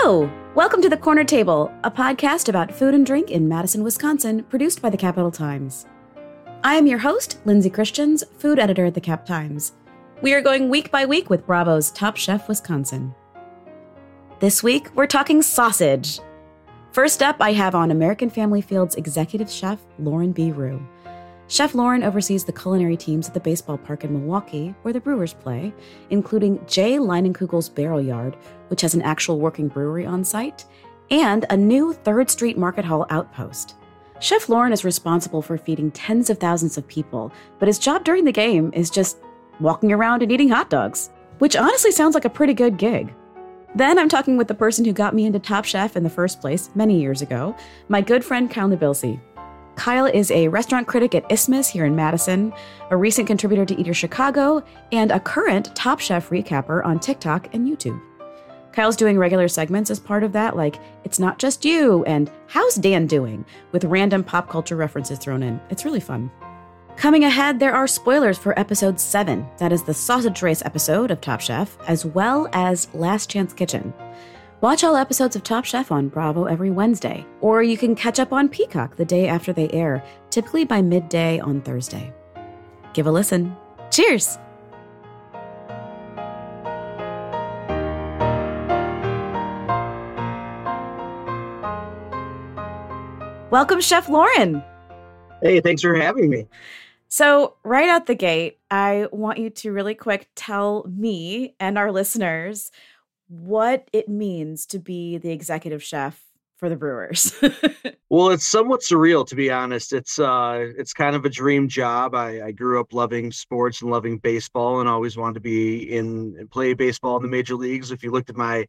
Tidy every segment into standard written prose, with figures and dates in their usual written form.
Hello! Welcome to The Corner Table, a podcast about food and drink in Madison, Wisconsin, produced by the Capital Times. I am your host, Lindsay Christians, food editor at the Cap Times. We are going week by week with Bravo's Top Chef Wisconsin. This week, we're talking sausage. First up, I have on American Family Field's executive chef, Lauren B. Rue. Chef Lauren oversees the culinary teams at the baseball park in Milwaukee, where the Brewers play, including Jay Leinenkugel's Barrel Yard, which has an actual working brewery on site, and a new 3rd Street Market Hall outpost. Chef Lauren is responsible for feeding tens of thousands of people, but his job during the game is just walking around and eating hot dogs, which honestly sounds like a pretty good gig. Then I'm talking with the person who got me into Top Chef in the first place many years ago, my good friend Kyle Nabilsi. Kyle is a restaurant critic at Isthmus here in Madison, a recent contributor to Eater Chicago, and a current Top Chef recapper on TikTok and YouTube. Kyle's doing regular segments as part of that, like It's Not Just You and How's Dan Doing, with random pop culture references thrown in. It's really fun. Coming ahead, there are spoilers for episode 7, that is the sausage race episode of Top Chef, as well as Last Chance Kitchen. Watch all episodes of Top Chef on Bravo every Wednesday, or you can catch up on Peacock the day after they air, typically by midday on Thursday. Give a listen. Cheers! Welcome, Chef Lauren. Hey, thanks for having me. So right out the gate, I want you to really quick tell me and our listeners what it means to be the executive chef for the Brewers. Well, it's somewhat surreal, to be honest. It's kind of a dream job. I grew up loving sports and loving baseball and always wanted to be and play baseball in the major leagues. If you looked at my,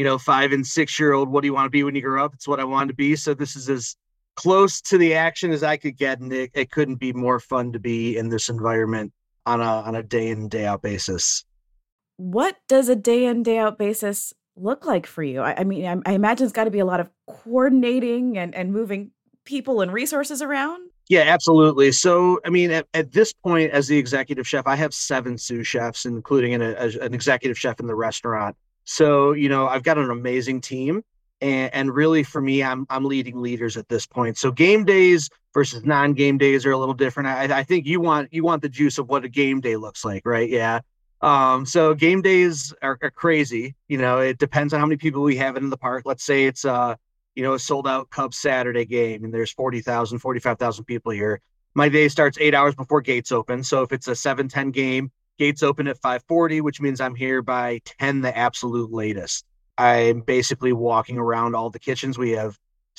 5 and 6 year old, what do you want to be when you grow up? It's what I wanted to be. So this is as close to the action as I could get. And it couldn't be more fun to be in this environment on a day in, day out basis. What does a day in, day out basis look like for you? I mean, I imagine it's got to be a lot of coordinating and moving people and resources around. Yeah, absolutely. So, I mean, at this point, as the executive chef, I have 7 sous chefs, including an executive chef in the restaurant. So, I've got an amazing team. And really, for me, I'm leading leaders at this point. So game days versus non-game days are a little different. I think you want the juice of what a game day looks like, right? Yeah. So game days are crazy. It depends on how many people we have in the park. Let's say it's a sold out Cubs Saturday game and there's 40,000, 45,000 people here. My day starts 8 hours before gates open. So if it's a 7:10 game, gates open at 5:40, which means I'm here by 10, the absolute latest. I'm basically walking around all the kitchens. We have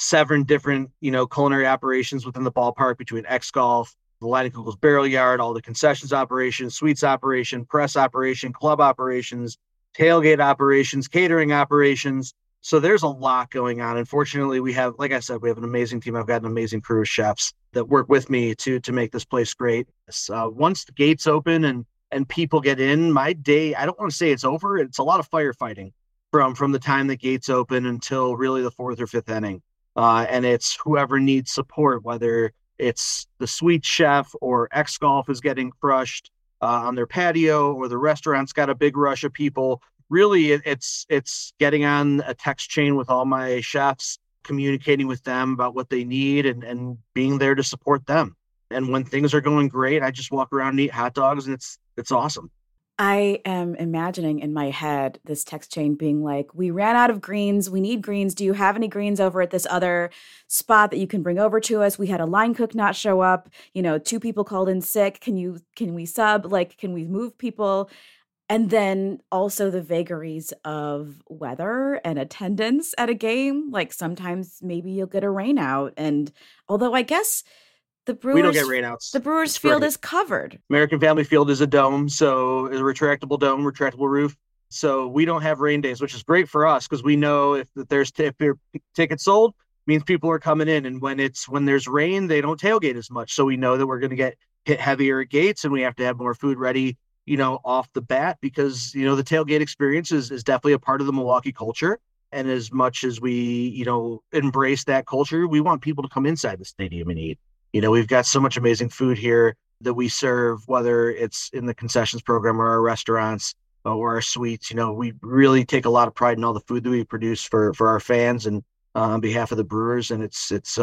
7 different, culinary operations within the ballpark between X Golf, the Leinenkugel's Barrel Yard, all the concessions operations, suites operation, press operation, club operations, tailgate operations, catering operations. So there's a lot going on. Unfortunately, we have, like I said, we have an amazing team. I've got an amazing crew of chefs that work with me to make this place great. Once the gates open and people get in, my day, I don't want to say it's over. It's a lot of firefighting from the time the gates open until really the 4th or 5th inning. And it's whoever needs support, whether it's the suite chef or X Golf is getting crushed on their patio, or the restaurant's got a big rush of people. Really, it's getting on a text chain with all my chefs, communicating with them about what they need and being there to support them. And when things are going great, I just walk around and eat hot dogs, and it's awesome. I am imagining in my head this text chain being like, we ran out of greens. We need greens. Do you have any greens over at this other spot that you can bring over to us? We had a line cook not show up. 2 people called in sick. Can we sub? Like, can we move people? And then also the vagaries of weather and attendance at a game. Like sometimes maybe you'll get a rain out. And although I guess we don't get rainouts. The Brewers field is covered. American Family Field is a dome, so it's a retractable dome, retractable roof. So we don't have rain days, which is great for us because we know if your tickets sold, means people are coming in. And when there's rain, they don't tailgate as much. So we know that we're going to get hit heavier at gates, and we have to have more food ready, off the bat, because the tailgate experience is definitely a part of the Milwaukee culture. And as much as we embrace that culture, we want people to come inside the stadium and eat. We've got so much amazing food here that we serve, whether it's in the concessions program or our restaurants. or our sweets. We really take a lot of pride in all the food that we produce for our fans and on behalf of the brewers, and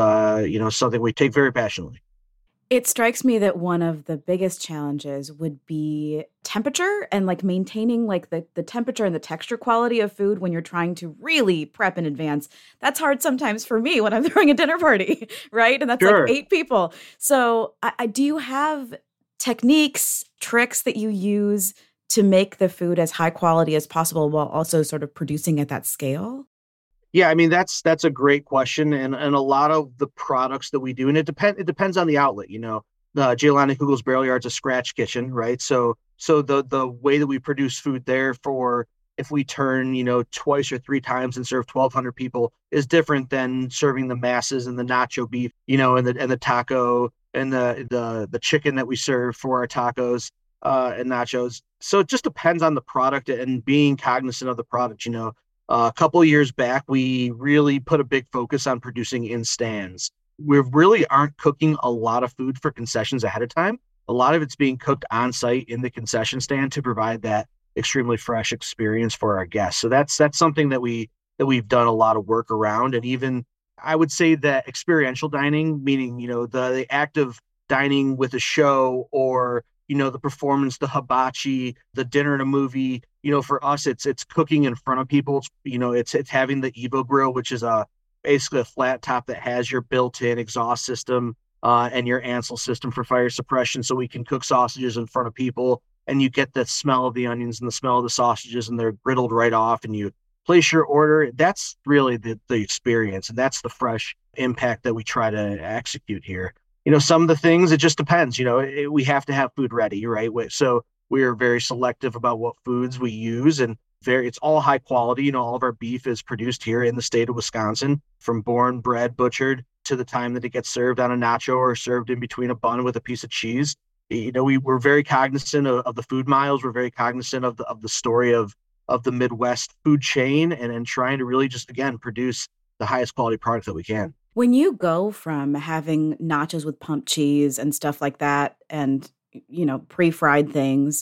it's something we take very passionately. It strikes me that one of the biggest challenges would be temperature and like maintaining like the temperature and the texture quality of food when you're trying to really prep in advance. That's hard sometimes for me when I'm throwing a dinner party, right? And that's like Sure. 8 people. So I do you have techniques, tricks that you use to make the food as high quality as possible while also sort of producing at that scale? Yeah, I mean that's a great question, and a lot of the products that we do, and it depends on the outlet. The Giovanni Kugel's Barrel Yard's a scratch kitchen, right? So the way that we produce food there for if we turn twice or three times and serve 1,200 people is different than serving the masses and the nacho beef, and the taco and the chicken that we serve for our tacos and nachos. So it just depends on the product and being cognizant of the product. A couple of years back, we really put a big focus on producing in stands. We really aren't cooking a lot of food for concessions ahead of time. A lot of it's being cooked on site in the concession stand to provide that extremely fresh experience for our guests. So that's something that we've done a lot of work around. And even I would say that experiential dining, meaning the act of dining with a show or the performance, the hibachi, the dinner and a movie. For us, it's cooking in front of people. It's having the Evo grill, which is basically a flat top that has your built-in exhaust system and your Ansel system for fire suppression, so we can cook sausages in front of people, and you get the smell of the onions and the smell of the sausages, and they're griddled right off, and you place your order. That's really the experience, and that's the fresh impact that we try to execute here. Some of the things, it just depends. We have to have food ready, right? So we are very selective about what foods we use, and it's all high quality. All of our beef is produced here in the state of Wisconsin, from born, bred, butchered to the time that it gets served on a nacho or served in between a bun with a piece of cheese. We're very cognizant of the food miles. We're very cognizant of the story of the Midwest food chain, and trying to really just, again, produce the highest quality product that we can. When you go from having nachos with pump cheese and stuff like that and, pre-fried things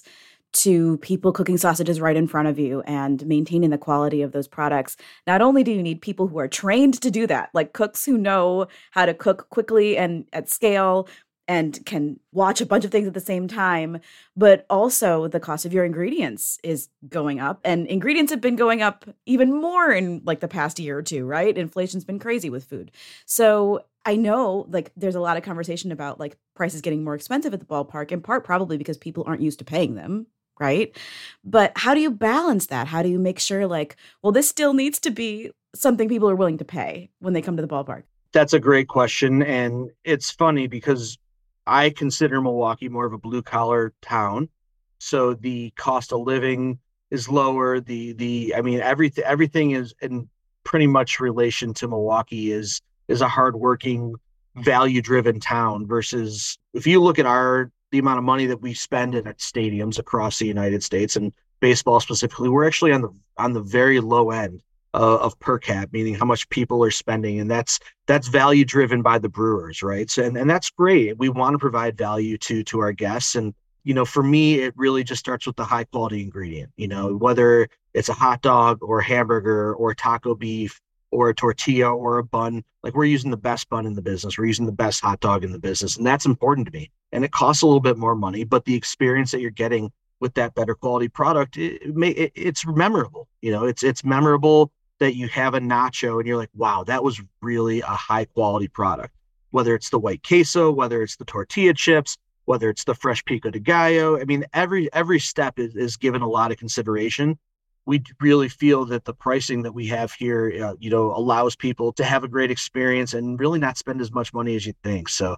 to people cooking sausages right in front of you and maintaining the quality of those products, not only do you need people who are trained to do that, like cooks who know how to cook quickly and at scale and can watch a bunch of things at the same time, but also the cost of your ingredients is going up, and ingredients have been going up even more in like the past year or two, right? Inflation's been crazy with food. So I know like there's a lot of conversation about like prices getting more expensive at the ballpark, in part probably because people aren't used to paying them, right? But how do you balance that? How do you make sure like, well, this still needs to be something people are willing to pay when they come to the ballpark? That's a great question. And it's funny because I consider Milwaukee more of a blue collar town. So the cost of living is lower. I mean, everything is in pretty much relation to Milwaukee is a hardworking, value driven town versus if you look at the amount of money that we spend at stadiums across the United States and baseball specifically, we're actually on the very low end of per cap, meaning how much people are spending, and that's value driven by the brewers, right? So, and that's great. We want to provide value to our guests, and for me, it really just starts with the high quality ingredient. Whether it's a hot dog or hamburger or taco beef or a tortilla or a bun, like we're using the best bun in the business, we're using the best hot dog in the business, and that's important to me. And it costs a little bit more money, but the experience that you're getting with that better quality product, it's memorable. It's memorable that you have a nacho and you're like, wow, that was really a high quality product. Whether it's the white queso, whether it's the tortilla chips, whether it's the fresh pico de gallo. I mean, every step is given a lot of consideration. We really feel that the pricing that we have here, allows people to have a great experience and really not spend as much money as you think. So,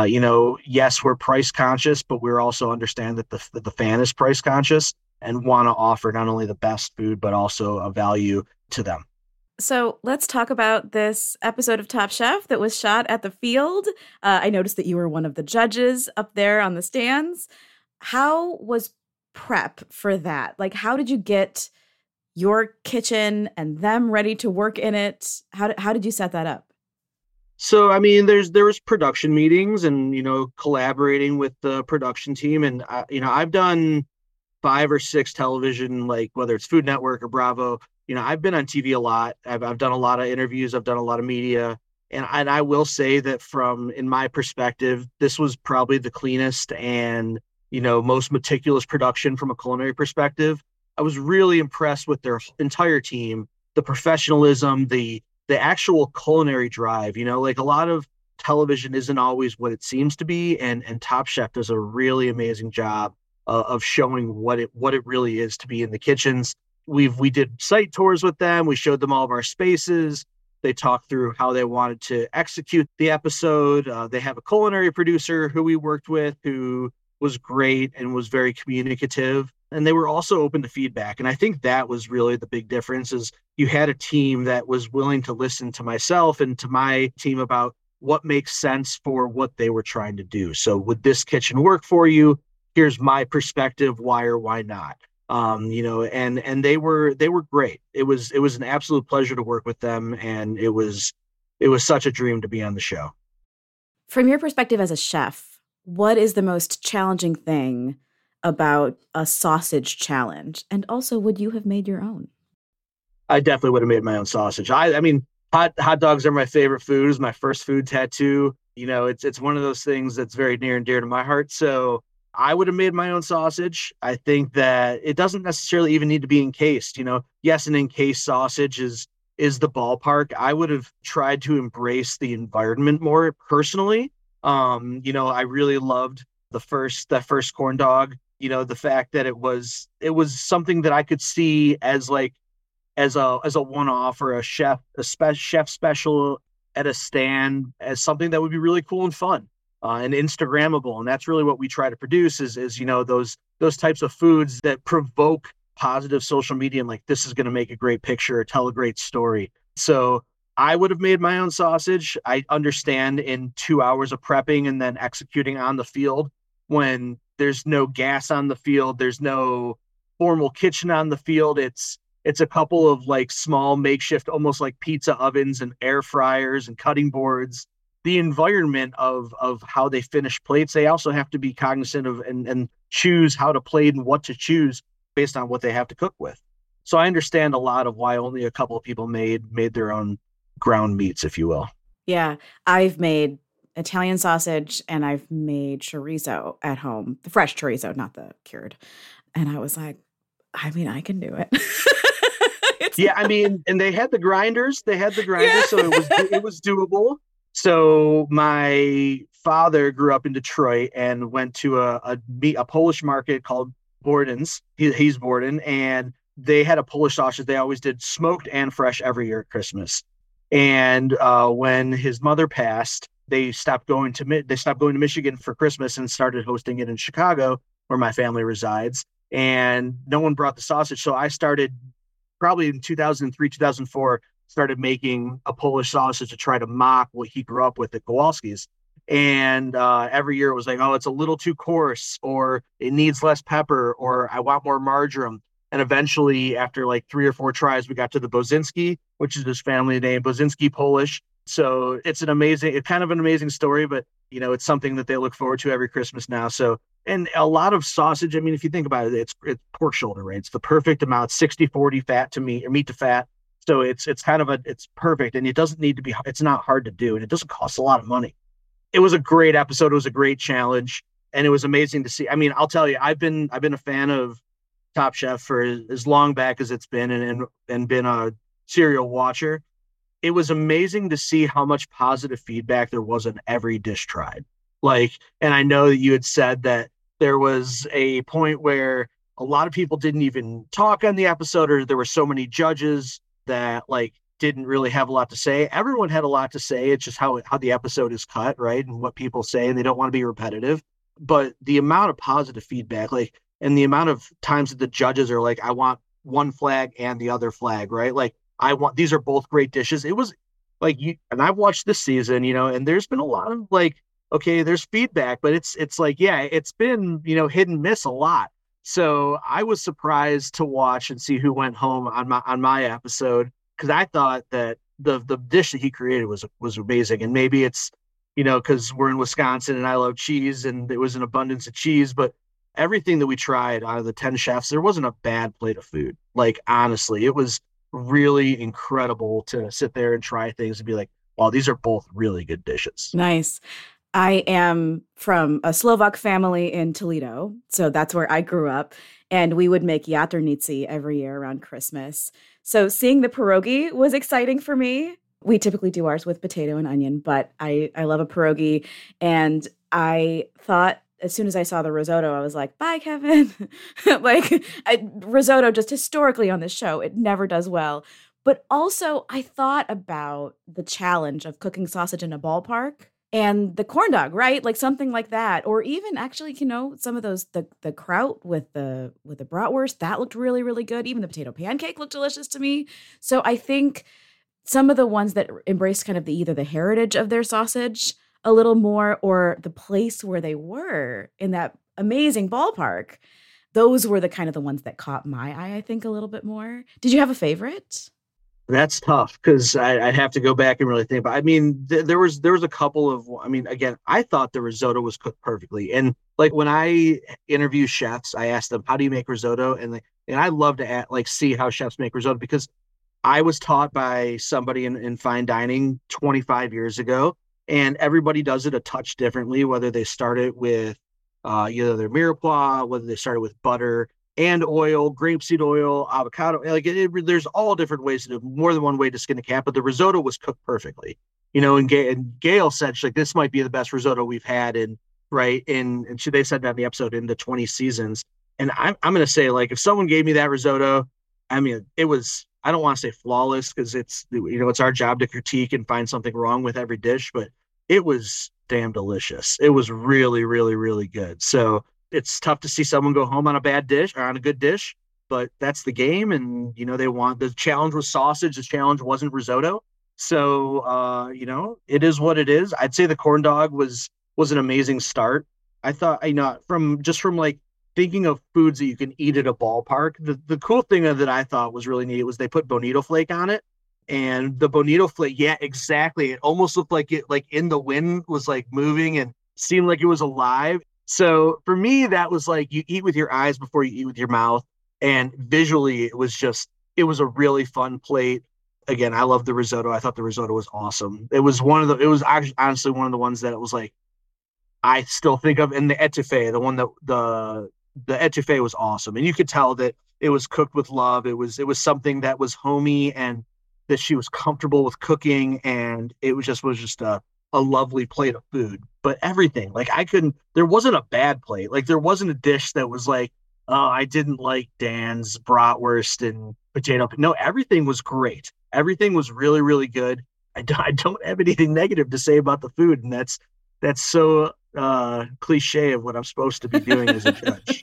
yes, we're price conscious, but we're also understand that the fan is price conscious and want to offer not only the best food, but also a value to them. So let's talk about this episode of Top Chef that was shot at the Field. I noticed that you were one of the judges up there on the stands. How was prep for that? Like, how did you get your kitchen and them ready to work in it? How did you set that up? So, I mean, there was production meetings and, collaborating with the production team. And, I've done 5 or 6 television, like whether it's Food Network or Bravo. I've been on TV a lot. I've done a lot of interviews. I've done a lot of media. And I will say that in my perspective, this was probably the cleanest and, most meticulous production from a culinary perspective. I was really impressed with their entire team, the professionalism, the actual culinary drive. Like a lot of television isn't always what it seems to be. And Top Chef does a really amazing job of showing what it really is to be in the kitchens. We did site tours with them. We showed them all of our spaces. They talked through how they wanted to execute the episode. They have a culinary producer who we worked with who was great and was very communicative. And they were also open to feedback. And I think that was really the big difference is you had a team that was willing to listen to myself and to my team about what makes sense for what they were trying to do. So would this kitchen work for you? Here's my perspective, why or why not. And they were great. It was an absolute pleasure to work with them. And it was such a dream to be on the show. From your perspective as a chef, what is the most challenging thing about a sausage challenge? And also, would you have made your own? I definitely would have made my own sausage. I mean, hot dogs are my favorite food. It was my first food tattoo. It's one of those things that's very near and dear to my heart. So I would have made my own sausage. I think that it doesn't necessarily even need to be encased. Yes, an encased sausage is the ballpark. I would have tried to embrace the environment more personally. I really loved that first corn dog. The fact that it was something that I could see as a one-off or a chef special at a stand as something that would be really cool and fun. And Instagrammable. And that's really what we try to produce is those types of foods that provoke positive social media. And like, this is going to make a great picture or tell a great story. So I would have made my own sausage. I understand in 2 hours of prepping and then executing on the field when there's no gas on the field, there's no formal kitchen on the field. It's a couple of like small makeshift, almost like pizza ovens and air fryers and cutting boards. The environment of how they finish plates, they also have to be cognizant of and choose how to plate and what to choose based on what they have to cook with. So I understand a lot of why only a couple of people made their own ground meats, if you will. Yeah, I've made Italian sausage and I've made chorizo at home, the fresh chorizo, not the cured. And I was like, I mean, I can do it. Yeah, I mean, and they had the grinders. Yeah. So it was doable. So my father grew up in Detroit and went to a Polish market called Borden's. He's Borden, and they had a Polish sausage. They always did smoked and fresh every year at Christmas. And when his mother passed, they stopped going to Michigan for Christmas and started hosting it in Chicago, where my family resides. And no one brought the sausage, so I started probably in 2003, 2004. Started making a Polish sausage to try to mock what he grew up with at Kowalski's. And every year it was like, oh, it's a little too coarse, or it needs less pepper, or I want more marjoram. And eventually, after like 3 or 4 tries, we got to the Bozinski, which is his family name, Bozinski Polish. So it's kind of an amazing story, but it's something that they look forward to every Christmas now. So, and a lot of sausage, I mean, if you think about it, it's pork shoulder, right? It's the perfect amount, 60-40 fat to meat or meat to fat. So it's perfect, and it's not hard to do, and it doesn't cost a lot of money. It was a great episode. It was a great challenge, and it was amazing to see. I mean, I'll tell you, I've been a fan of Top Chef for as long back as it's been and been a serial watcher. It was amazing to see how much positive feedback there was on every dish tried. And I know that you had said that there was a point where a lot of people didn't even talk on the episode, or there were so many judges that didn't really have a lot to say. Everyone had a lot to say. It's just how the episode is cut, right? And what people say, and they don't want to be repetitive. But the amount of positive feedback, and the amount of times that the judges are like, I want one flag and the other flag, right? These are both great dishes. It was and I've watched this season, and there's been a lot of okay, there's feedback, but it's it's been, hit and miss a lot. So I was surprised to watch and see who went home on my episode, because I thought that the dish that he created was amazing. And maybe it's, because we're in Wisconsin and I love cheese and there was an abundance of cheese, but everything that we tried out of the 10 chefs, there wasn't a bad plate of food. Like, honestly, it was really incredible to sit there and try things and be like, wow, these are both really good dishes. Nice. I am from a Slovak family in Toledo, so that's where I grew up, and we would make jatrnici every year around Christmas. So seeing the pierogi was exciting for me. We typically do ours with potato and onion, but I love a pierogi, and I thought as soon as I saw the risotto, I was like, bye, Kevin. Risotto, just historically on this show, it never does well. But also, I thought about the challenge of cooking sausage in a ballpark and the corn dog, right? Like something like that. Or even actually, some of those the kraut with the bratwurst, that looked really, really good. Even the potato pancake looked delicious to me. So I think some of the ones that embraced kind of either the heritage of their sausage a little more or the place where they were in that amazing ballpark, those were the kind of the ones that caught my eye, I think, a little bit more. Did you have a favorite? That's tough because I'd have to go back and really think. But I mean, there was a couple of. I mean, again, I thought the risotto was cooked perfectly. And like when I interview chefs, I ask them, "How do you make risotto?" And I love to see how chefs make risotto because I was taught by somebody in fine dining 25 years ago, and everybody does it a touch differently. Whether they start it with either their mirepoix, whether they started with butter and oil, grapeseed oil, avocado. There's all different ways to do, more than one way to skin a cat, but the risotto was cooked perfectly. And Gail said, she's like, this might be the best risotto we've had they said that in the episode, in the 20 seasons. And I'm going to say, like, if someone gave me that risotto, I mean, it was, I don't want to say flawless because it's our job to critique and find something wrong with every dish, but it was damn delicious. It was really, really, really good. So it's tough to see someone go home on a bad dish or on a good dish, but that's the game. And, the challenge was sausage. The challenge wasn't risotto. So, it is what it is. I'd say the corn dog was an amazing start. I thought, from like thinking of foods that you can eat at a ballpark, the cool thing that I thought was really neat was they put bonito flake on it. And the bonito flake, yeah, exactly. It almost looked like it, like in the wind, was like moving and seemed like it was alive. So for me, that was like you eat with your eyes before you eat with your mouth. And visually, it was a really fun plate. Again, I love the risotto. I thought the risotto was awesome. It was actually honestly one of the ones that it was like, I still think of. In the etouffee, the one that the etouffee was awesome. And you could tell that it was cooked with love. It was something that was homey and that she was comfortable with cooking. And it was just a lovely plate of food. But everything, like, there wasn't a bad plate. Like, there wasn't a dish that was like, oh, I didn't like Dan's bratwurst and potato. No, everything was great. Everything was really, really good. I don't have anything negative to say about the food. And that's so cliche of what I'm supposed to be doing as a judge.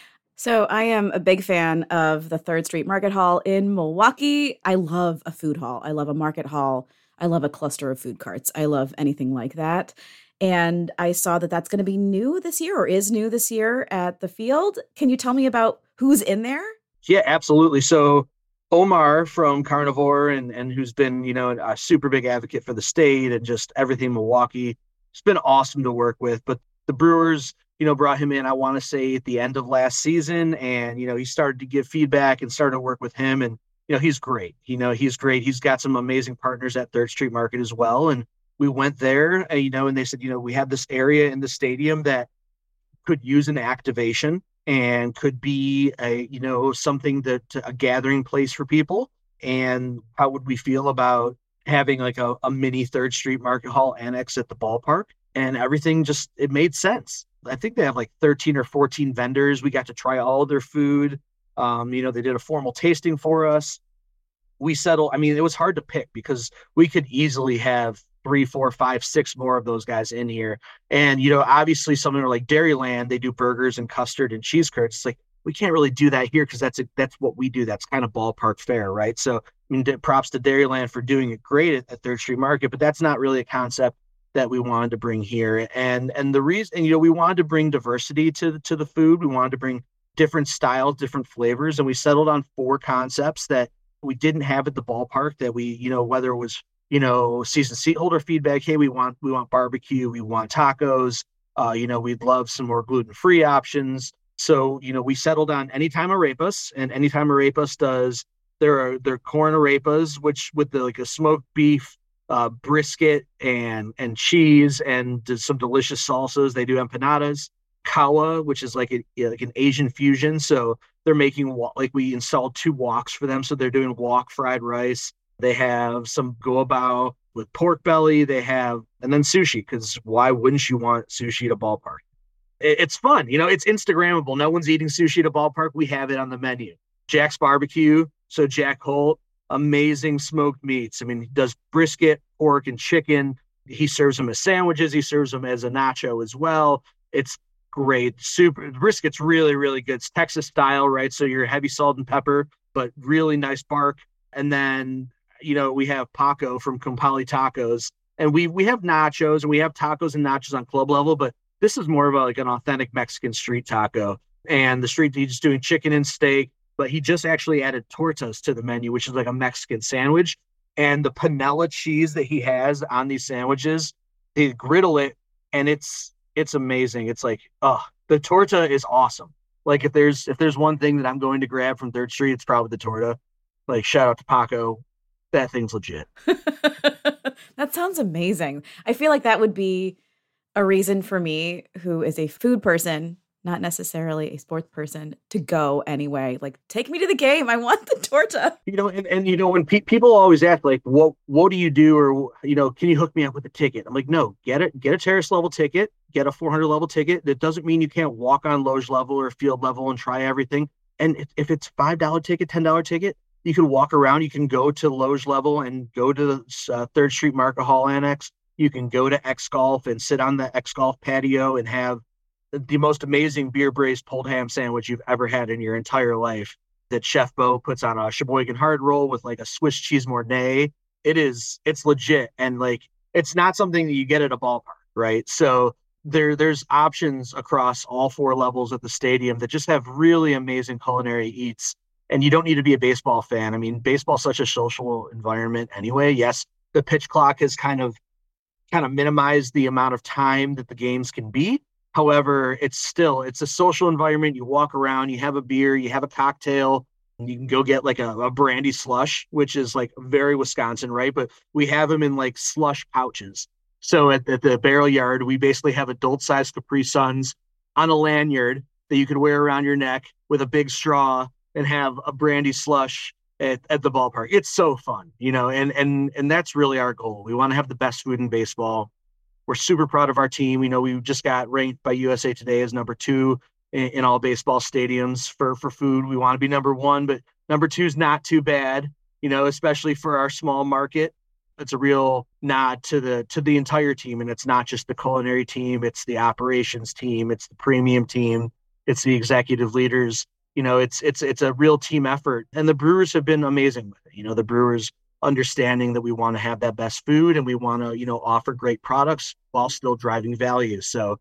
So I am a big fan of the 3rd Street Market Hall in Milwaukee. I love a food hall. I love a market hall. I love a cluster of food carts. I love anything like that. And I saw that that's going to be new this year, or is new this year at the Field. Can you tell me about who's in there? Yeah, absolutely. So Omar from Carnivore and who's been, a super big advocate for the state and just everything Milwaukee. It's been awesome to work with. But the Brewers, brought him in, I want to say, at the end of last season. And, he started to give feedback and started to work with him. And, he's great. He's great. He's got some amazing partners at 3rd Street Market as well. And we went there, and they said, we have this area in the stadium that could use an activation and could be something that a gathering place for people. And how would we feel about having like a mini 3rd Street Market Hall annex at the ballpark? And everything it made sense. I think they have like 13 or 14 vendors. We got to try all of their food. They did a formal tasting for us. We settled. I mean, it was hard to pick because we could easily have 3, 4, 5, 6 more of those guys in here. And, obviously something like Dairyland, they do burgers and custard and cheese curds. It's like, we can't really do that here because that's what we do. That's kind of ballpark fare, right? So, I mean, props to Dairyland for doing it great at 3rd Street Market, but that's not really a concept that we wanted to bring here. And the reason, we wanted to bring diversity to the food. We wanted to bring different styles, different flavors. And we settled on 4 concepts that we didn't have at the ballpark that we, whether it was, season seat holder feedback. Hey, we want barbecue. We want tacos. We'd love some more gluten-free options. So, we settled on Anytime Arepas, and Anytime Arepas does their corn arepas, which with a smoked beef, brisket and cheese and some delicious salsas. They do empanadas, kawa, which is like an Asian fusion. So they're making we installed 2 woks for them. So they're doing wok fried rice. They have some guabao with pork belly. And then sushi, because why wouldn't you want sushi at a ballpark? It's fun. It's Instagrammable. No one's eating sushi at a ballpark. We have it on the menu. Jack's Barbecue. So Jack Holt, amazing smoked meats. I mean, he does brisket, pork, and chicken. He serves them as sandwiches. He serves them as a nacho as well. It's great. Super. Brisket's really, really good. It's Texas style, right? So you're heavy salt and pepper, but really nice bark. And then, we have Paco from Compali Tacos. And we have nachos, and we have tacos and nachos on club level, but this is more of an authentic Mexican street taco. And he's doing chicken and steak, but he just actually added tortas to the menu, which is like a Mexican sandwich. And the panela cheese that he has on these sandwiches, they griddle it, and it's amazing. It's like, the torta is awesome. Like if there's one thing that I'm going to grab from 3rd Street, it's probably the torta. Like, shout out to Paco. That thing's legit. That sounds amazing. I feel like that would be a reason for me, who is a food person, not necessarily a sports person, to go anyway. Like, take me to the game. I want the torta. When people always ask, like, what do you do? Or, can you hook me up with a ticket? I'm like, no, get a terrace level ticket, get a 400 level ticket. That doesn't mean you can't walk on loge level or field level and try everything. And if it's $5 ticket, $10 ticket, you can walk around. You can go to loge level and go to the 3rd Street Market Hall Annex. You can go to X Golf and sit on the X Golf patio and have the most amazing beer braised pulled ham sandwich you've ever had in your entire life that Chef Bo puts on a Sheboygan hard roll with like a Swiss cheese Mornay. It's legit. And like, it's not something that you get at a ballpark, right? So there's options across all 4 levels at the stadium that just have really amazing culinary eats. And you don't need to be a baseball fan. I mean, baseball's such a social environment anyway. Yes, the pitch clock has kind of minimized the amount of time that the games can be. However, it's a social environment. You walk around, you have a beer, you have a cocktail, and you can go get like a brandy slush, which is like very Wisconsin, right? But we have them in like slush pouches. So at the barrel yard, we basically have adult-sized Capri Suns on a lanyard that you could wear around your neck with a big straw and have a brandy slush at the ballpark. It's so fun, and that's really our goal. We want to have the best food in baseball. We're super proud of our team. We just got ranked by USA Today as number 2 in all baseball stadiums for food. We want to be number 1, but number 2 is not too bad, especially for our small market. It's a real nod to the entire team. And it's not just the culinary team. It's the operations team. It's the premium team. It's the executive leaders. It's a real team effort. And the Brewers have been amazing with it. The Brewers understanding that we want to have that best food and we want to, offer great products while still driving value. So,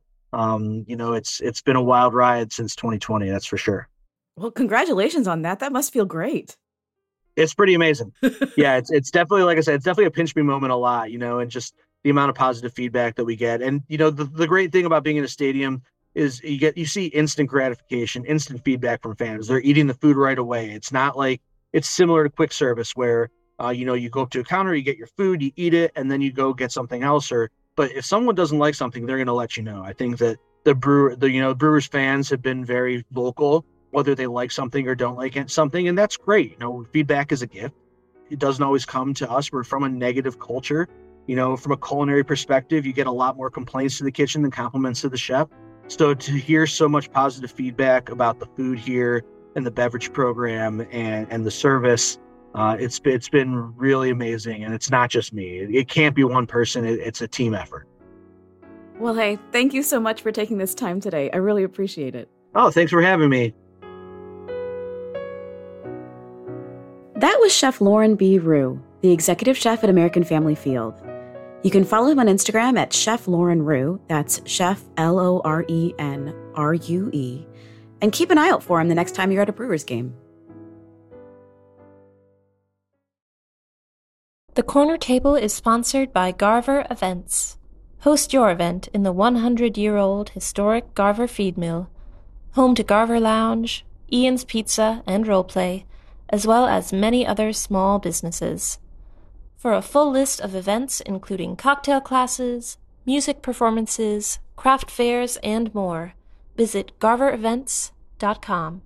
it's been a wild ride since 2020. That's for sure. Well, congratulations on that. That must feel great. It's pretty amazing. Yeah, it's definitely, like I said, it's definitely a pinch me moment a lot, and just the amount of positive feedback that we get. And, the great thing about being in a stadium is you see instant gratification, instant feedback from fans. They're eating the food right away. It's not like it's similar to quick service where, you go up to a counter, you get your food, you eat it, and then you go get something else. But if someone doesn't like something, they're going to let you know. I think that the Brewers fans have been very vocal, whether they like something or don't like something. And that's great. Feedback is a gift. It doesn't always come to us. We're from a negative culture. From a culinary perspective, you get a lot more complaints to the kitchen than compliments to the chef. So to hear so much positive feedback about the food here and the beverage program and the service, it's been really amazing. And it's not just me. It can't be one person. It's a team effort. Well, hey, thank you so much for taking this time today. I really appreciate it. Oh, thanks for having me. That was Chef Lauren B. Rue, the executive chef at American Family Field. You can follow him on Instagram at Chef Lauren Rue. That's Chef LORENRUE. And keep an eye out for him the next time you're at a Brewers game. The Corner Table is sponsored by Garver Events. Host your event in the 100-year-old historic Garver Feed Mill. home to Garver Lounge, Ian's Pizza and Roleplay, as well as many other small businesses. For a full list of events including cocktail classes, music performances, craft fairs, and more, visit garverevents.com.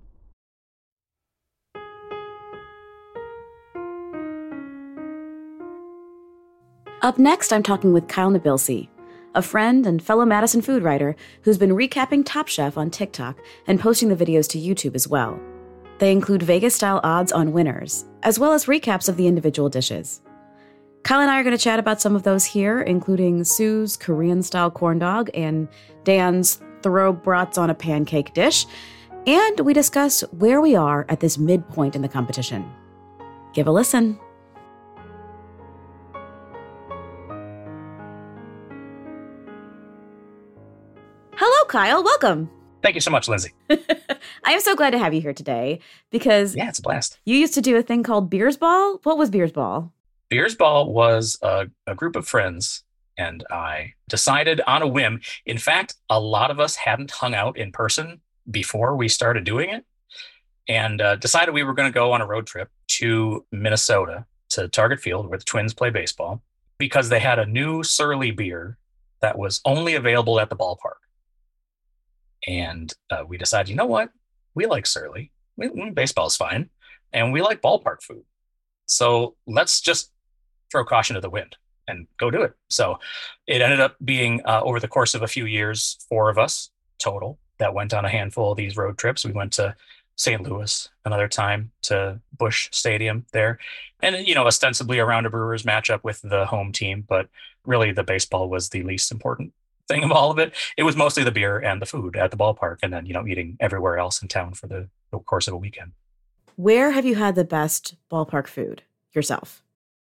Up next, I'm talking with Kyle Nabilsi, a friend and fellow Madison food writer who's been recapping Top Chef on TikTok and posting the videos to YouTube as well. They include Vegas-style odds on winners, as well as recaps of the individual dishes. Kyle and I are going to chat about some of those here, including Sue's Korean-style corn dog and Dan's throw brats on a pancake dish, and we discuss where we are at this midpoint in the competition. Give a listen. Hello, Kyle. Welcome. Thank you so much, Lindsay. I am so glad to have you here today because Yeah, it's a blast. you used to do a thing called Beers Ball. What was Beers Ball? Beers Ball was a group of friends, and I decided on a whim. In fact, a lot of us hadn't hung out in person before we started doing it, and decided we were going to go on a road trip to Minnesota, to Target Field, where the Twins play baseball, because they had a new Surly beer that was only available at the ballpark. And we decided, you know what? We like Surly. Baseball's fine. And we like ballpark food. So let's just throw caution to the wind and go do it. So it ended up being, over the course of a few years, 4 of us total that went on a handful of these road trips. We went to St. Louis another time, to Busch Stadium there. And, ostensibly a round of Brewers matchup with the home team. But really, the baseball was the least important thing of all of it. It was mostly the beer and the food at the ballpark, and then eating everywhere else in town for the course of a weekend. Where have you had the best ballpark food yourself?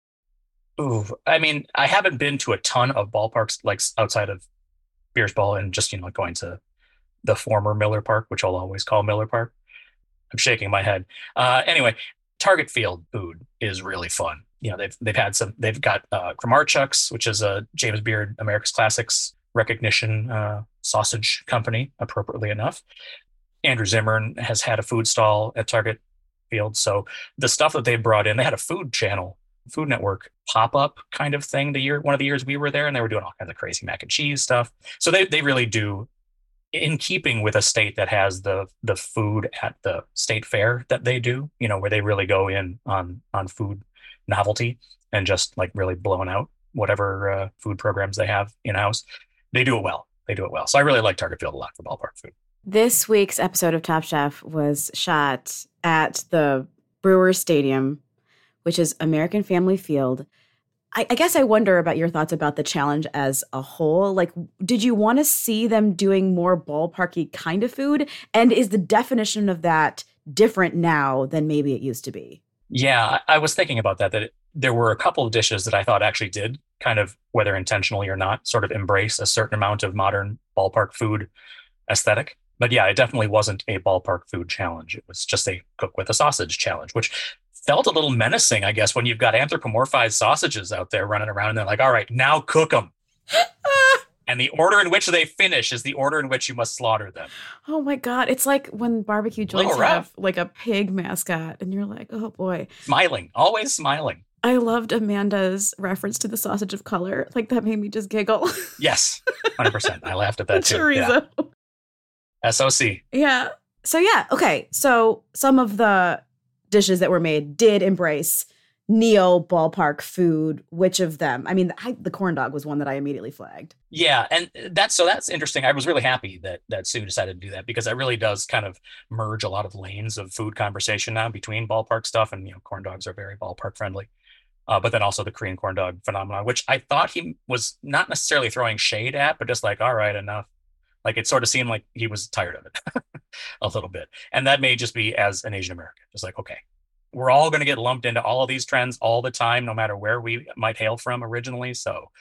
Ooh, I mean, I haven't been to a ton of ballparks like outside of Beers Ball, and just going to the former Miller Park, which I'll always call Miller Park. I'm shaking my head. Anyway, Target Field food is really fun. They've got Kramarchuk's, which is a James Beard America's Classics recognition sausage company, appropriately enough. Andrew Zimmern has had a food stall at Target Field. So the stuff that they brought in, they had a food channel, Food Network pop-up kind of thing one of the years we were there, and they were doing all kinds of crazy mac and cheese stuff. So they really do, in keeping with a state that has the food at the state fair that they do, where they really go in on food novelty and just like really blowing out whatever food programs they have in-house. They do it well. So I really like Target Field a lot for ballpark food. This week's episode of Top Chef was shot at the Brewers Stadium, which is American Family Field. I guess I wonder about your thoughts about the challenge as a whole. Like, did you want to see them doing more ballparky kind of food? And is the definition of that different now than maybe it used to be? Yeah, I was thinking about that there were a couple of dishes that I thought actually did kind of, whether intentionally or not, sort of embrace a certain amount of modern ballpark food aesthetic. But yeah, it definitely wasn't a ballpark food challenge. It was just a cook with a sausage challenge, which felt a little menacing, I guess, when you've got anthropomorphized sausages out there running around and they're like, all right, now cook them. And the order in which they finish is the order in which you must slaughter them. Oh my God. It's like when barbecue joints have like a pig mascot and you're like, oh boy. Smiling, always smiling. I loved Amanda's reference to the sausage of color. Like, that made me just giggle. Yes, 100%. I laughed at that too. Chorizo. Yeah. SOC. Yeah. So yeah. Okay. So some of the dishes that were made did embrace neo ballpark food. Which of them? I mean, the corn dog was one that I immediately flagged. Yeah, and that's interesting. I was really happy that Sue decided to do that, because it really does kind of merge a lot of lanes of food conversation now between ballpark stuff, and corn dogs are very ballpark friendly. But then also the Korean corn dog phenomenon, which I thought he was not necessarily throwing shade at, but just like, all right, enough. Like, it sort of seemed like he was tired of it a little bit. And that may just be as an Asian American, just like, okay, we're all going to get lumped into all of these trends all the time, no matter where we might hail from originally. So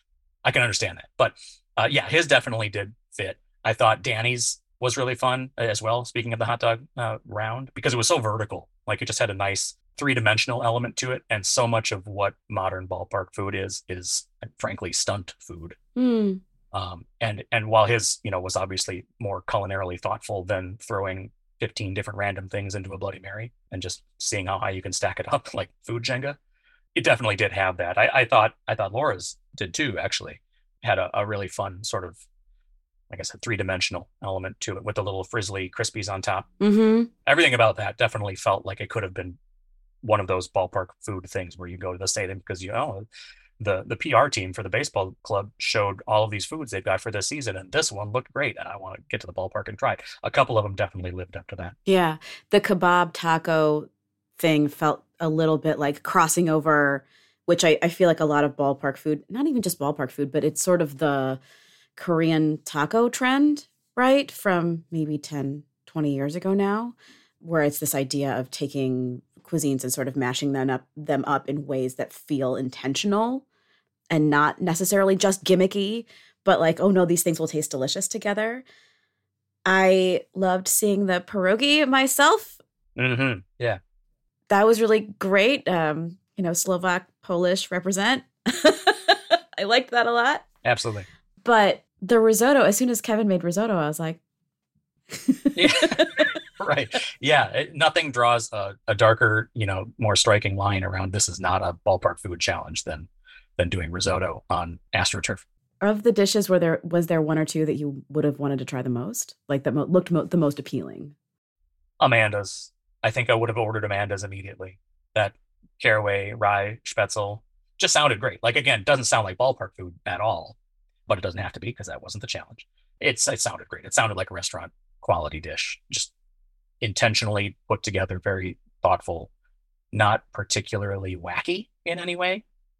I can understand that. But yeah, his definitely did fit. I thought Danny's was really fun as well, speaking of the hot dog round, because it was so vertical. Like, it just had a nice 3-dimensional element to it. And so much of what modern ballpark food is frankly stunt food. And while his, was obviously more culinarily thoughtful than throwing 15 different random things into a Bloody Mary and just seeing how high you can stack it up like food Jenga, it definitely did have that. I thought Laura's did too, actually. Had a really fun sort of, like I said, three-dimensional element to it with the little frizzly Crispies on top. Mm-hmm. Everything about that definitely felt like it could have been one of those ballpark food things where you go to the stadium because the PR team for the baseball club showed all of these foods they've got for this season, and this one looked great, and I want to get to the ballpark and try it. A couple of them definitely lived up to that. Yeah. The kebab taco thing felt a little bit like crossing over, which I feel like a lot of ballpark food, not even just ballpark food, but it's sort of the Korean taco trend, right? From maybe 10, 20 years ago now, where it's this idea of taking cuisines and sort of mashing them up in ways that feel intentional and not necessarily just gimmicky, but like, oh no, these things will taste delicious together. I loved seeing the pierogi myself. Mm-hmm. Yeah. That was really great. Slovak, Polish represent. I liked that a lot. Absolutely. But the risotto, as soon as Kevin made risotto, I was like, yeah. Right. Yeah. Nothing draws a darker, more striking line around this is not a ballpark food challenge than doing risotto on AstroTurf. Of the dishes, was there one or two that you would have wanted to try the most? Like that looked the most appealing? Amanda's. I think I would have ordered Amanda's immediately. That caraway rye spätzle just sounded great. Like, again, doesn't sound like ballpark food at all, but it doesn't have to be because that wasn't the challenge. It sounded great. It sounded like a restaurant quality dish, just intentionally put together, very thoughtful, not particularly wacky in any way.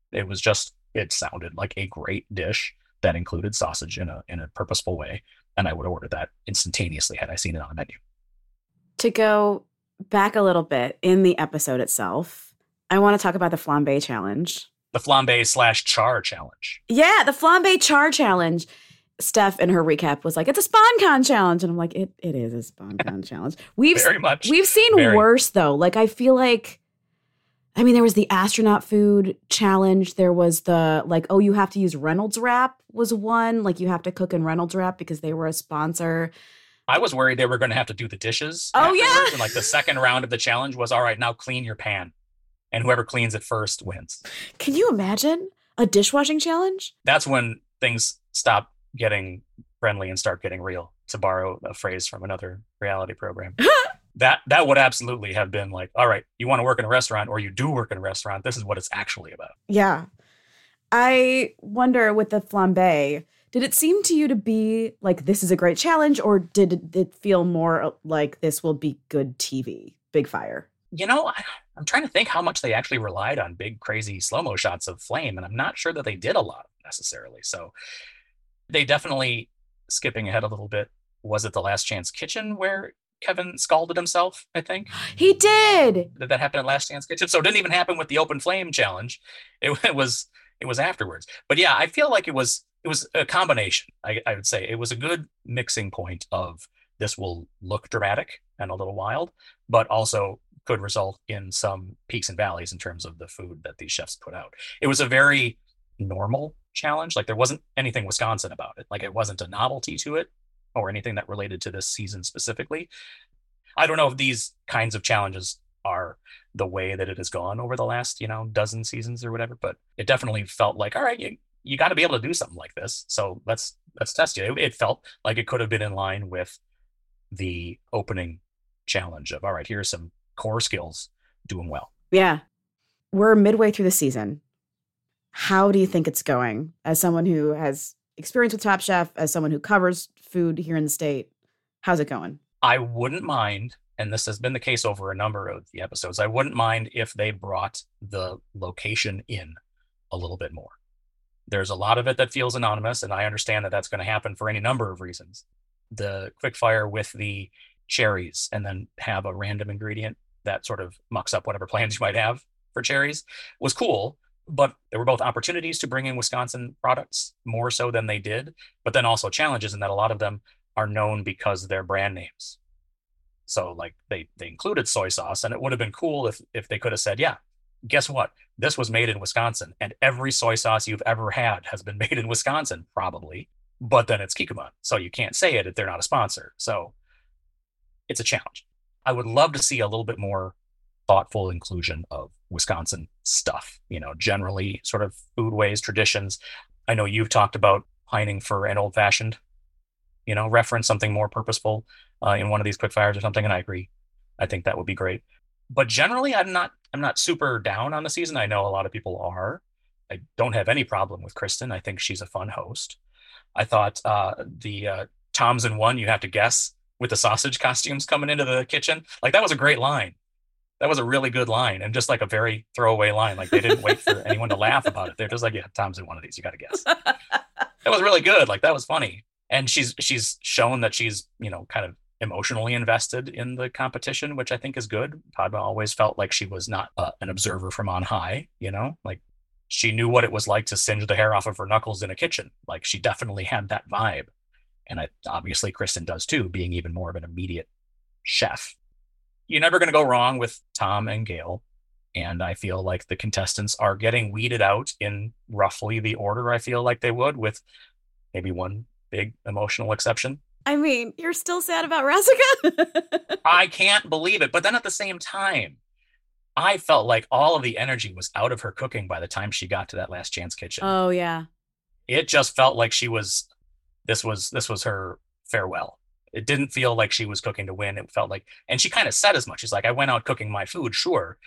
It sounded like a great dish that included sausage in a purposeful way, and I would have ordered that instantaneously had I seen it on the menu. To go back a little bit in the episode itself, I want to talk about the flambe challenge. The flambe/char challenge. Yeah, the flambe char challenge. Steph in her recap was like, it's a SponCon challenge. And I'm like, it is a SponCon challenge. We've seen worse though. Like, I feel like, there was the astronaut food challenge. There was the you have to use Reynolds wrap was one. Like, you have to cook in Reynolds wrap because they were a sponsor. I was worried they were going to have to do the dishes. Oh, yeah. And the second round of the challenge was, all right, now clean your pan. And whoever cleans it first wins. Can you imagine a dishwashing challenge? That's when things stop getting friendly and start getting real, to borrow a phrase from another reality program. That would absolutely have been like, all right, you want to work in a restaurant or you do work in a restaurant. This is what it's actually about. Yeah. I wonder with the flambe, did it seem to you to be like, this is a great challenge, or did it feel more like this will be good TV, big fire? I'm trying to think how much they actually relied on big, crazy slow-mo shots of flame, and I'm not sure that they did a lot necessarily. So they definitely, skipping ahead a little bit, was it the Last Chance Kitchen where Kevin scalded himself, I think? He did! Did that happen at Last Chance Kitchen? So it didn't even happen with the open flame challenge. It was afterwards. But yeah, I feel like it was a combination. I would say it was a good mixing point of this will look dramatic and a little wild, but also could result in some peaks and valleys in terms of the food that these chefs put out. It was a very normal challenge. Like, there wasn't anything Wisconsin about it. Like, it wasn't a novelty to it or anything that related to this season specifically. I don't know if these kinds of challenges are the way that it has gone over the last, dozen seasons or whatever, but it definitely felt like, all right, you got to be able to do something like this. So let's test you. It felt like it could have been in line with the opening challenge of, all right, here's some core skills doing well. Yeah. We're midway through the season. How do you think it's going? As someone who has experience with Top Chef, as someone who covers food here in the state, how's it going? I wouldn't mind, and this has been the case over a number of the episodes, I wouldn't mind if they brought the location in a little bit more. There's a lot of it that feels anonymous, and I understand that that's going to happen for any number of reasons. The quickfire with the cherries and then have a random ingredient that sort of mucks up whatever plans you might have for cherries was cool, but there were both opportunities to bring in Wisconsin products more so than they did, but then also challenges in that a lot of them are known because they're brand names. So like they included soy sauce, and it would have been cool if they could have said, yeah, guess what? This was made in Wisconsin, and every soy sauce you've ever had has been made in Wisconsin, probably. but then it's Kikkoman, so you can't say it if they're not a sponsor. So it's a challenge. I would love to see a little bit more thoughtful inclusion of Wisconsin stuff, generally sort of foodways, traditions. I know you've talked about pining for an old fashioned, reference, something more purposeful in one of these quick fires or something. And I agree. I think that would be great. But generally, I'm not super down on the season. I know a lot of people are. I don't have any problem with Kristen. I think she's a fun host. I thought the Tom's in one, you have to guess, with the sausage costumes coming into the kitchen. Like, that was a great line. That was a really good line, and just like a very throwaway line. Like, they didn't wait for anyone to laugh about it. They're just like, yeah, Tom's in one of these. You got to guess. That was really good. Like, that was funny. And she's shown that she's, kind of emotionally invested in the competition, which I think is good. Padma always felt like she was not an observer from on high, like she knew what it was like to singe the hair off of her knuckles in a kitchen. Like, she definitely had that vibe. And obviously Kristen does too, being even more of an immediate chef. You're never going to go wrong with Tom and Gail. And I feel like the contestants are getting weeded out in roughly the order I feel like they would, with maybe one big emotional exception. I mean, you're still sad about Razika? I can't believe it. But then at the same time, I felt like all of the energy was out of her cooking by the time she got to that Last Chance kitchen. Oh, yeah. It just felt like this was her farewell. It didn't feel like she was cooking to win. It felt like, and she kind of said as much. She's like, I went out cooking my food, sure,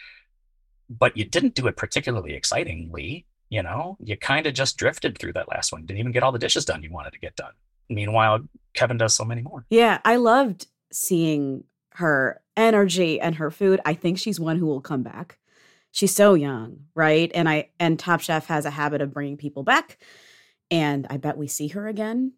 but you didn't do it particularly excitingly. You kind of just drifted through that last one. Didn't even get all the dishes done you wanted to get done. Meanwhile, Kevin does so many more. Yeah, I loved seeing her energy and her food. I think she's one who will come back. She's so young, right? And Top Chef has a habit of bringing people back. And I bet we see her again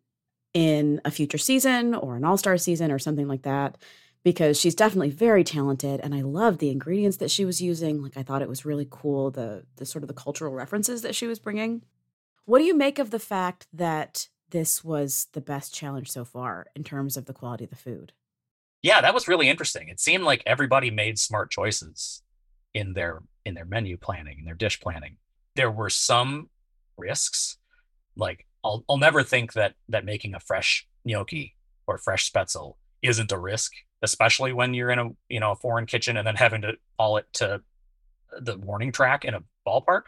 in a future season or an all-star season or something like that, because she's definitely very talented. And I love the ingredients that she was using. Like, I thought it was really cool, the sort of the cultural references that she was bringing. What do you make of the fact that this was the best challenge so far in terms of the quality of the food? Yeah, that was really interesting. It seemed like everybody made smart choices in their menu planning, in their dish planning. There were some risks. Like, I'll never think that making a fresh gnocchi or fresh spätzle isn't a risk, especially when you're in a foreign kitchen and then having to haul it to the warning track in a ballpark.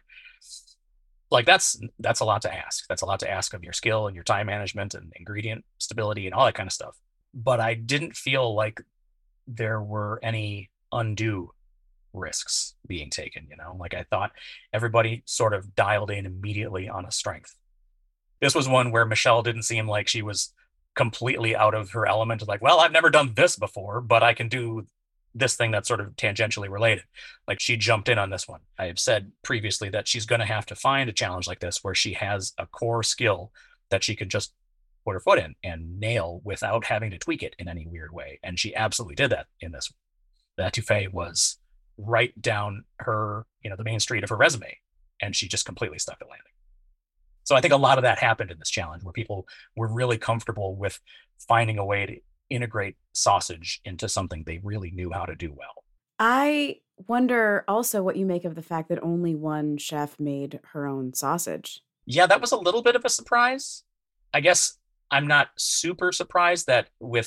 Like, that's a lot to ask. That's a lot to ask of your skill and your time management and ingredient stability and all that kind of stuff. But I didn't feel like there were any undue risks being taken, Like, I thought everybody sort of dialed in immediately on a strength. This was one where Michelle didn't seem like she was completely out of her element. Like, well, I've never done this before, but I can do this thing that's sort of tangentially related. Like, she jumped in on this one. I have said previously that she's going to have to find a challenge like this where she has a core skill that she could just put her foot in and nail without having to tweak it in any weird way. And she absolutely did that in this one. The etouffee was right down her, the main street of her resume, and she just completely stuck the landing. So I think a lot of that happened in this challenge, where people were really comfortable with finding a way to integrate sausage into something they really knew how to do well. I wonder also what you make of the fact that only one chef made her own sausage. Yeah, that was a little bit of a surprise. I guess I'm not super surprised that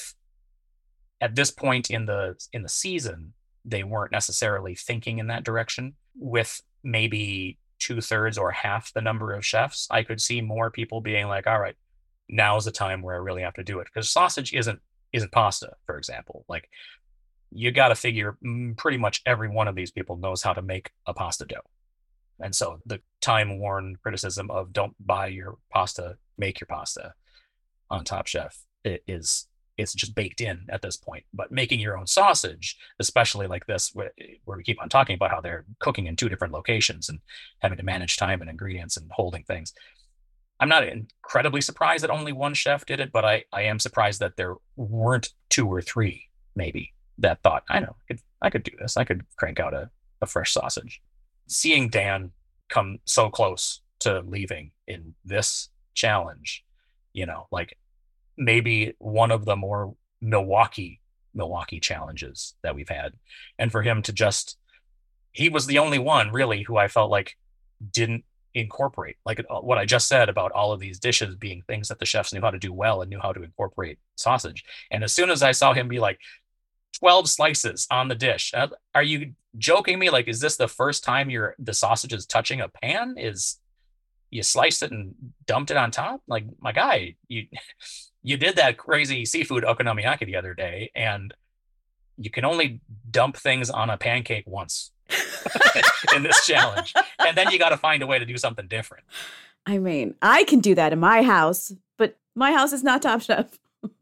at this point in the season, they weren't necessarily thinking in that direction. With maybe 2/3 or half the number of chefs, I could see more people being like, all right, now's the time where I really have to do it. Because sausage isn't pasta, for example. Like, you got to figure pretty much every one of these people knows how to make a pasta dough. And so the time-worn criticism of don't buy your pasta, make your pasta on Top Chef, it's just baked in at this point. But making your own sausage, especially like this, where we keep on talking about how they're cooking in 2 different locations and having to manage time and ingredients and holding things. I'm not incredibly surprised that only one chef did it, but I am surprised that there weren't 2 or 3 maybe that thought, I know, I could do this. I could crank out a fresh sausage. Seeing Dan come so close to leaving in this challenge, like maybe one of the more Milwaukee challenges that we've had. And for him to he was the only one really who I felt like didn't incorporate, like what I just said about all of these dishes being things that the chefs knew how to do well and knew how to incorporate sausage. And as soon as I saw him be like 12 slices on the dish, are you joking me? Like, is this the first time the sausage is touching a pan? Is you sliced it and dumped it on top? Like, my guy, you did that crazy seafood okonomiyaki the other day, and you can only dump things on a pancake once in this challenge. And then you got to find a way to do something different. I mean, I can do that in my house, but my house is not Top Chef.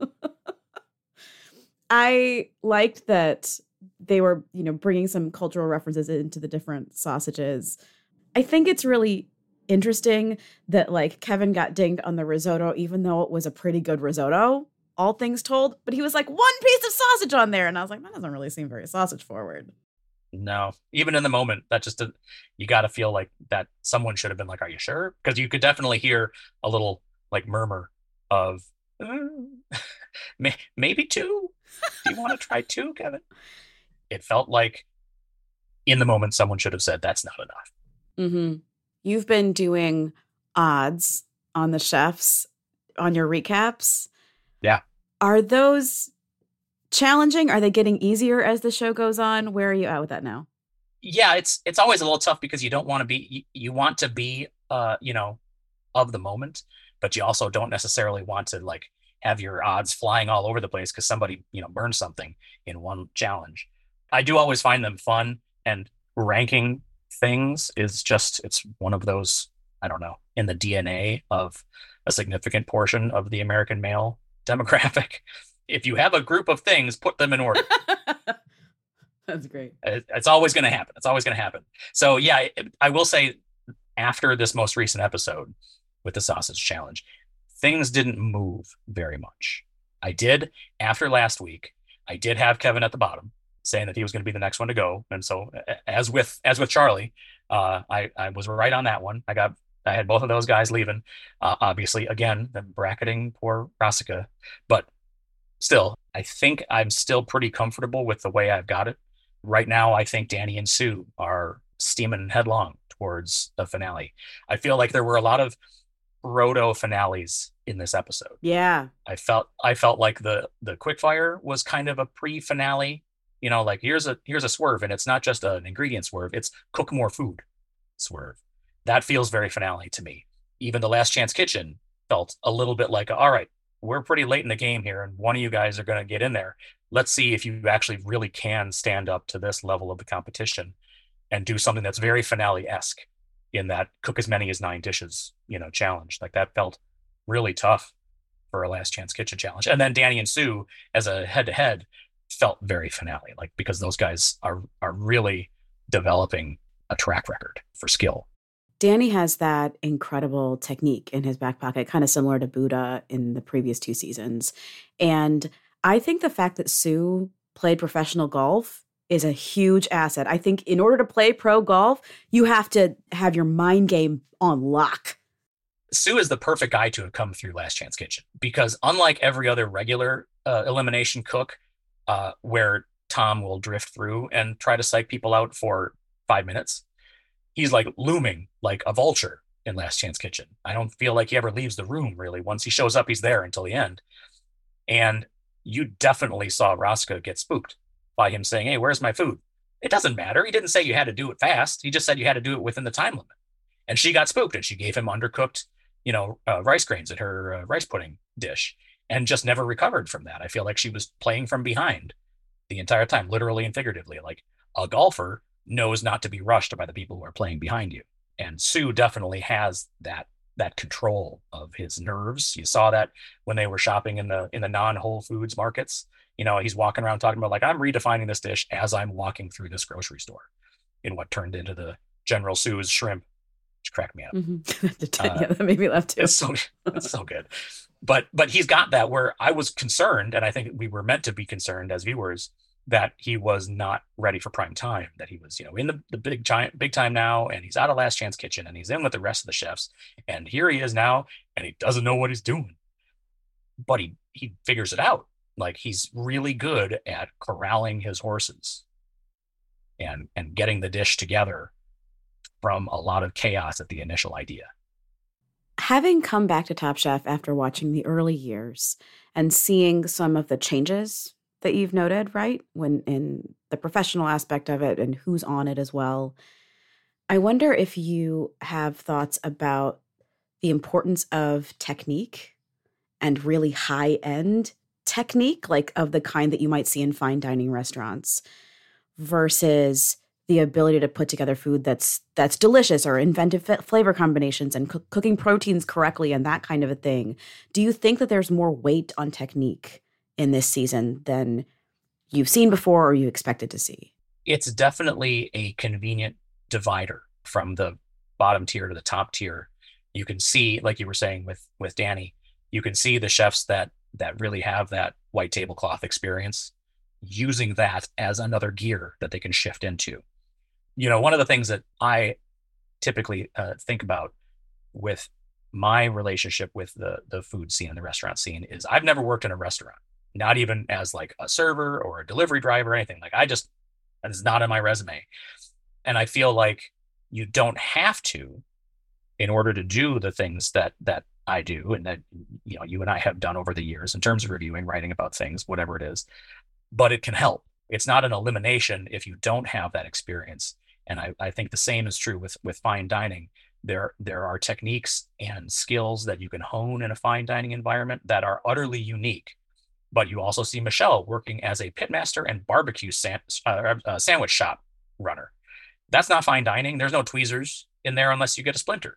I liked that they were, bringing some cultural references into the different sausages. I think it's really interesting that like Kevin got dinged on the risotto, even though it was a pretty good risotto, all things told, but he was like, one piece of sausage on there. And I was like, that doesn't really seem very sausage forward. No, even in the moment, that just, you got to feel like that someone should have been like, are you sure? Because you could definitely hear a little like murmur of maybe two. Do you want to try two, Kevin? It felt like in the moment, someone should have said, that's not enough. Mm-hmm. You've been doing odds on the chefs on your recaps. Yeah. Are those challenging? Are they getting easier as the show goes on? Where are you at with that now? Yeah, it's always a little tough because you don't want to be, you want to be, of the moment, but you also don't necessarily want to like have your odds flying all over the place because somebody, burned something in one challenge. I do always find them fun, and ranking things is just, it's one of those, I don't know, in the DNA of a significant portion of the American male demographic. If you have a group of things, put them in order. That's great. It's always going to happen. It's always going to happen. So yeah, I will say after this most recent episode with the sausage challenge, things didn't move very much. I did, after last week, I did have Kevin at the bottom saying that he was going to be the next one to go. And so as with Charlie, I was right on that one. I had both of those guys leaving. Obviously, again, the bracketing poor Rasica, but still, I think I'm still pretty comfortable with the way I've got it. Right now, I think Danny and Sue are steaming headlong towards the finale. I feel like there were a lot of proto finales in this episode. Yeah. I felt like the quickfire was kind of a pre-finale. Like here's a swerve, and it's not just an ingredient swerve, it's cook more food swerve. That feels very finale to me. Even the Last Chance Kitchen felt a little bit like, all right, we're pretty late in the game here, and one of you guys are going to get in there. Let's see if you actually really can stand up to this level of the competition and do something that's very finale-esque in that cook as many as 9 dishes, challenge. Like that felt really tough for a Last Chance Kitchen challenge. And then Danny and Sue as a head-to-head felt very finale, like because those guys are really developing a track record for skill. Danny has that incredible technique in his back pocket, kind of similar to Buddha in the previous 2 seasons. And I think the fact that Sue played professional golf is a huge asset. I think in order to play pro golf, you have to have your mind game on lock. Sue is the perfect guy to have come through Last Chance Kitchen because unlike every other regular elimination cook, where Tom will drift through and try to psych people out for 5 minutes, he's like looming like a vulture in Last Chance Kitchen. I don't feel like he ever leaves the room, really. Once he shows up, he's there until the end. And you definitely saw Rasica get spooked by him saying, hey, where's my food? It doesn't matter. He didn't say you had to do it fast. He just said you had to do it within the time limit. And she got spooked, and she gave him undercooked, rice grains in her rice pudding dish and just never recovered from that. I feel like she was playing from behind the entire time, literally and figuratively. Like a golfer knows not to be rushed by the people who are playing behind you. And Sue definitely has that control of his nerves. You saw that when they were shopping in the non-Whole Foods markets. He's walking around talking about like, I'm redefining this dish as I'm walking through this grocery store in what turned into the General Sue's shrimp, which cracked me up. Mm-hmm. That made me laugh too. It's so good. But he's got that where I was concerned, and I think we were meant to be concerned as viewers, that he was not ready for prime time, that he was, in the big time now, and he's out of Last Chance Kitchen, and he's in with the rest of the chefs, and here he is now, and he doesn't know what he's doing. But he figures it out. Like he's really good at corralling his horses and getting the dish together from a lot of chaos at the initial idea. Having come back to Top Chef after watching the early years and seeing some of the changes that you've noted, right, when in the professional aspect of it and who's on it as well, I wonder if you have thoughts about the importance of technique and really high-end technique, like of the kind that you might see in fine dining restaurants, versus the ability to put together food that's delicious, or inventive flavor combinations and cooking proteins correctly and that kind of a thing. Do you think that there's more weight on technique in this season than you've seen before or you expected to see? It's definitely a convenient divider from the bottom tier to the top tier. You can see, like you were saying with Danny, you can see the chefs that really have that white tablecloth experience using that as another gear that they can shift into. You know, one of the things that I typically think about with my relationship with the food scene and the restaurant scene is I've never worked in a restaurant, not even as like a server or a delivery driver or anything. Like that is not on my resume. And I feel like you don't have to in order to do the things that I do and that, you know, you and I have done over the years in terms of reviewing, writing about things, whatever it is, but it can help. It's not an elimination if you don't have that experience. And I think the same is true with fine dining. There are techniques and skills that you can hone in a fine dining environment that are utterly unique. But you also see Michelle working as a pitmaster and barbecue sandwich shop runner. That's not fine dining. There's no tweezers in there unless you get a splinter.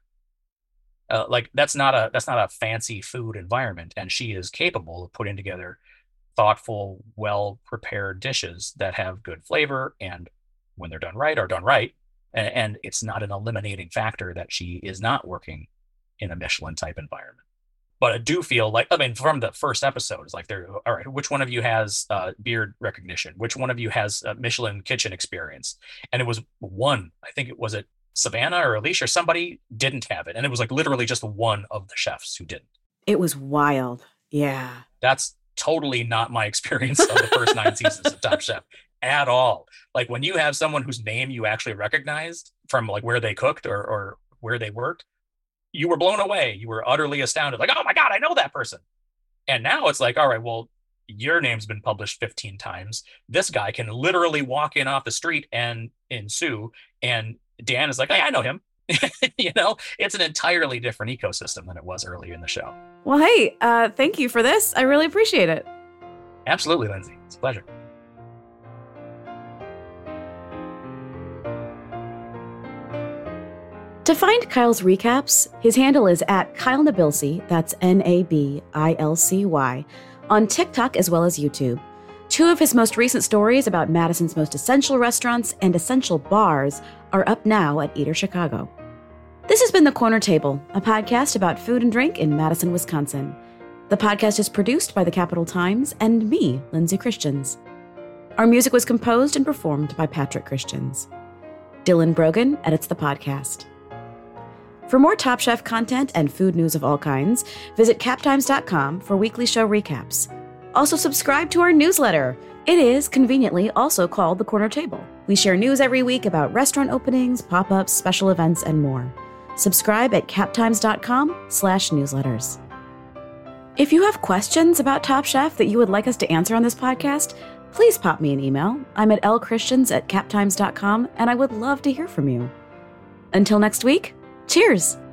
Like that's not a fancy food environment, and she is capable of putting together thoughtful, well-prepared dishes that have good flavor, and when they're done right, are done right. And it's not an eliminating factor that she is not working in a Michelin type environment. But I do feel like, I mean, from the first episode, it's like, all right, which one of you has beard recognition? Which one of you has Michelin kitchen experience? And it was one, I think it was Savannah or Alicia or somebody didn't have it. And it was like literally just one of the chefs who didn't. It was wild. Yeah. That's totally not my experience of the first 9 seasons of Top Chef at all. Like when you have someone whose name you actually recognized from like where they cooked or where they worked, you were blown away. You were utterly astounded. Like, oh my God, I know that person. And now it's like, all right, well, your name's been published 15 times. This guy can literally walk in off the street and in Sioux, and Dan is like, hey, I know him. You know, it's an entirely different ecosystem than it was earlier in the show. Well, hey, thank you for this. I really appreciate it. Absolutely, Lindsay. It's a pleasure. To find Kyle's recaps, his handle is @KyleNabilcy, that's NABILCY, on TikTok as well as YouTube. 2 of his most recent stories about Madison's most essential restaurants and essential bars are up now at Eater Chicago. This has been The Corner Table, a podcast about food and drink in Madison, Wisconsin. The podcast is produced by the Capital Times and me, Lindsay Christians. Our music was composed and performed by Patrick Christians. Dylan Brogan edits the podcast. For more Top Chef content and food news of all kinds, visit captimes.com for weekly show recaps. Also subscribe to our newsletter. It is conveniently also called The Corner Table. We share news every week about restaurant openings, pop-ups, special events, and more. Subscribe at captimes.com/newsletters. If you have questions about Top Chef that you would like us to answer on this podcast, please pop me an email. I'm at lchristians@captimes.com, and I would love to hear from you. Until next week, cheers!